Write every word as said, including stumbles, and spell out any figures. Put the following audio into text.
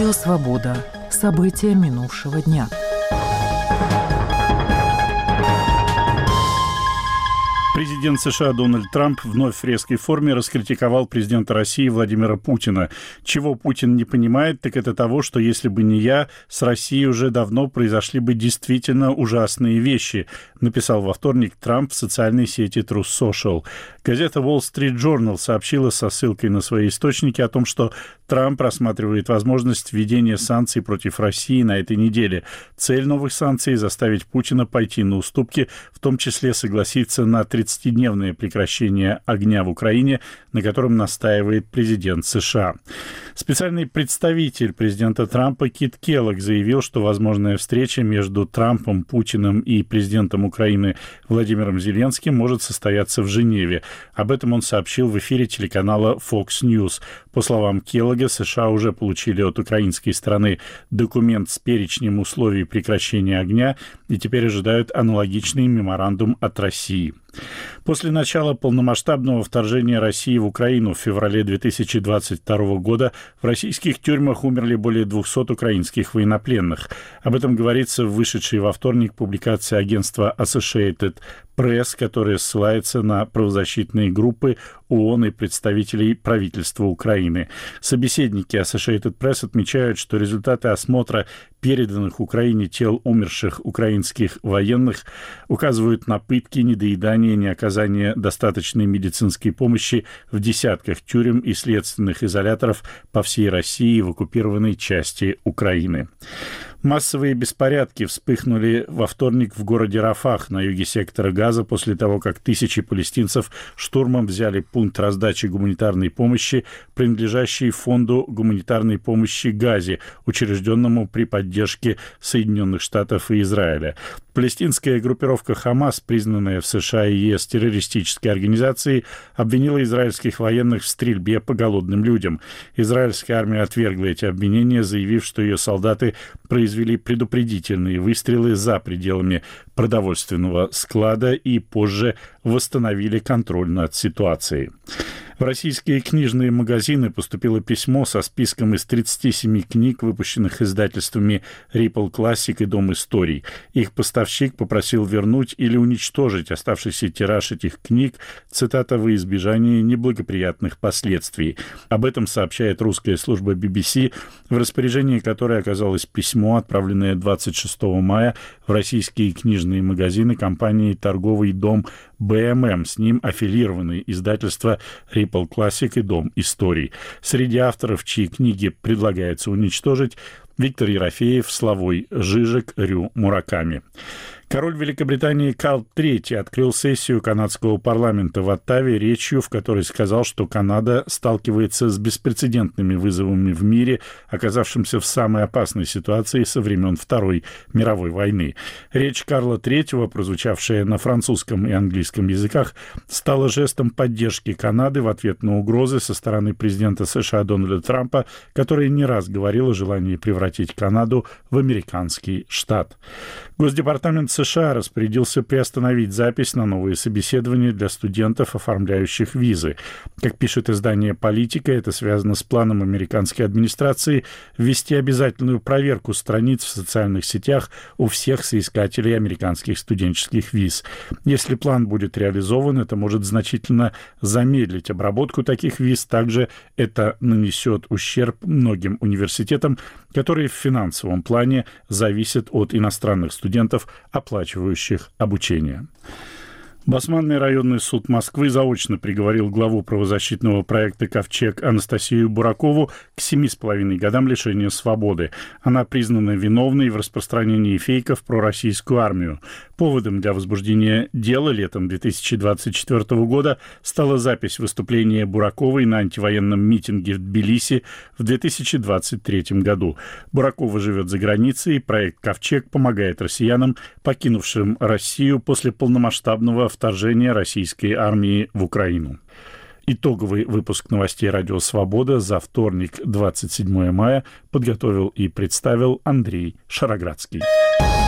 Радио «Свобода». События минувшего дня. Президент США Дональд Трамп вновь в резкой форме раскритиковал президента России Владимира Путина. Чего Путин не понимает, так это того, что если бы не я, с Россией уже давно произошли бы действительно ужасные вещи, написал во вторник Трамп в социальной сети Truth Social. Газета Wall Street Journal сообщила со ссылкой на свои источники о том, что Трамп рассматривает возможность введения санкций против России на этой неделе. Цель новых санкций – заставить Путина пойти на уступки, в том числе согласиться на тридцатидневное прекращение огня в Украине, на котором настаивает президент США. Специальный представитель президента Трампа Кит Келлог заявил, что возможная встреча между Трампом, Путиным и президентом Украины Владимиром Зеленским может состояться в Женеве. Об этом он сообщил в эфире телеканала Fox News. По словам Келлога, США уже получили от украинской стороны документ с перечнем условий прекращения огня и теперь ожидают аналогичный меморандум от России. После начала полномасштабного вторжения России в Украину в феврале две тысячи двадцать второго года в российских тюрьмах умерли более двухсот украинских военнопленных. Об этом говорится в вышедшей во вторник публикации агентства Associated Press, которая ссылается на правозащитные группы ООН и представителей правительства Украины. Собеседники Associated Press отмечают, что результаты осмотра переданных Украине тел умерших украинских военных указывают на пытки, недоедание, неоказание достаточной медицинской помощи в десятках тюрем и следственных изоляторов по всей России в оккупированной части Украины. Массовые беспорядки вспыхнули во вторник в городе Рафах на юге сектора Газа после того, как тысячи палестинцев штурмом взяли пункт раздачи гуманитарной помощи, принадлежащий фонду гуманитарной помощи Газе, учрежденному при поддержке Соединенных Штатов и Израиля. Палестинская группировка «Хамас», признанная в США и ЕС террористической организацией, обвинила израильских военных в стрельбе по голодным людям. Израильская армия отвергла эти обвинения, заявив, что ее солдаты произвели предупредительные выстрелы за пределами продовольственного склада и позже восстановили контроль над ситуацией. В российские книжные магазины поступило письмо со списком из тридцати семи книг, выпущенных издательствами Ripple Classic и Дом историй. Их поставщик попросил вернуть или уничтожить оставшийся тираж этих книг, цитата, «во избежание неблагоприятных последствий». Об этом сообщает русская служба би би си, в распоряжении которой оказалось письмо, отправленное двадцать шестого мая в российские книжные магазины компании «Торговый дом бэ эм эм». С ним аффилированы издательства Ripple Classic и Дом историй. Среди авторов, чьи книги предлагается уничтожить, Виктор Ерофеев, Славой Жижик, Рю Мураками. Король Великобритании Карл третий открыл сессию канадского парламента в Оттаве речью, в которой сказал, что Канада сталкивается с беспрецедентными вызовами в мире, оказавшимся в самой опасной ситуации со времен Второй мировой войны. Речь Карла третьего, прозвучавшая на французском и английском языках, стала жестом поддержки Канады в ответ на угрозы со стороны президента США Дональда Трампа, который не раз говорил о желании превратить Канаду в американский штат. Госдепартамент США распорядился приостановить запись на новые собеседования для студентов, оформляющих визы. Как пишет издание «Политика», это связано с планом американской администрации ввести обязательную проверку страниц в социальных сетях у всех соискателей американских студенческих виз. Если план будет реализован, это может значительно замедлить обработку таких виз. Также это нанесет ущерб многим университетам, которые в финансовом плане зависят от иностранных студентов, оплачивающих обучение. Басманный районный суд Москвы заочно приговорил главу правозащитного проекта «Ковчег» Анастасию Буракову к семи с половиной годам лишения свободы. Она признана виновной в распространении фейков про российскую армию. Поводом для возбуждения дела летом две тысячи двадцать четвёртого года стала запись выступления Бураковой на антивоенном митинге в Тбилиси в две тысячи двадцать третьем году. Буракова живет за границей, и проект «Ковчег» помогает россиянам, покинувшим Россию после полномасштабного вторжения российской армии в Украину. Итоговый выпуск новостей «Радио Свобода» за вторник, двадцать седьмого мая, подготовил и представил Андрей Шароградский.